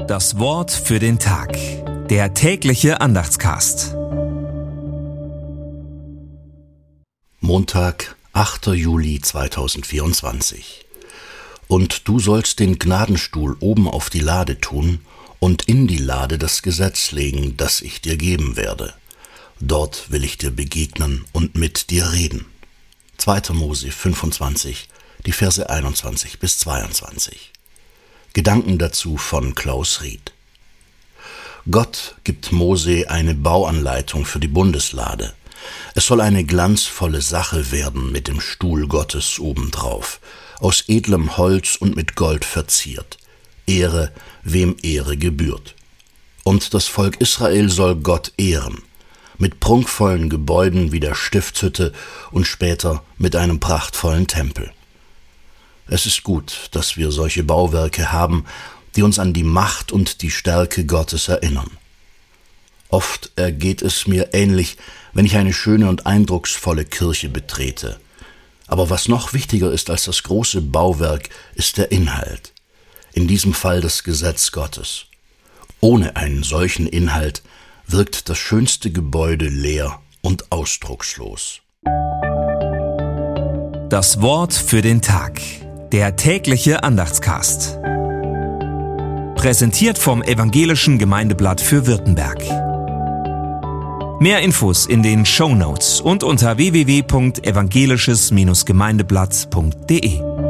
Das Wort für den Tag. Der tägliche Andachtscast. Montag, 8. Juli 2024. Und du sollst den Gnadenstuhl oben auf die Lade tun und in die Lade das Gesetz legen, das ich dir geben werde. Dort will ich dir begegnen und mit dir reden. 2. Mose 25, die Verse 21 bis 22. Gedanken dazu von Klaus Ried. Gott gibt Mose eine Bauanleitung für die Bundeslade. Es soll eine glanzvolle Sache werden mit dem Stuhl Gottes obendrauf, aus edlem Holz und mit Gold verziert. Ehre, wem Ehre gebührt. Und das Volk Israel soll Gott ehren, mit prunkvollen Gebäuden wie der Stiftshütte und später mit einem prachtvollen Tempel. Es ist gut, dass wir solche Bauwerke haben, die uns an die Macht und die Stärke Gottes erinnern. Oft ergeht es mir ähnlich, wenn ich eine schöne und eindrucksvolle Kirche betrete. Aber was noch wichtiger ist als das große Bauwerk, ist der Inhalt. In diesem Fall das Gesetz Gottes. Ohne einen solchen Inhalt wirkt das schönste Gebäude leer und ausdruckslos. Das Wort für den Tag. Der tägliche Andachtscast. Präsentiert vom Evangelischen Gemeindeblatt für Württemberg. Mehr Infos in den Shownotes und unter www.evangelisches-gemeindeblatt.de.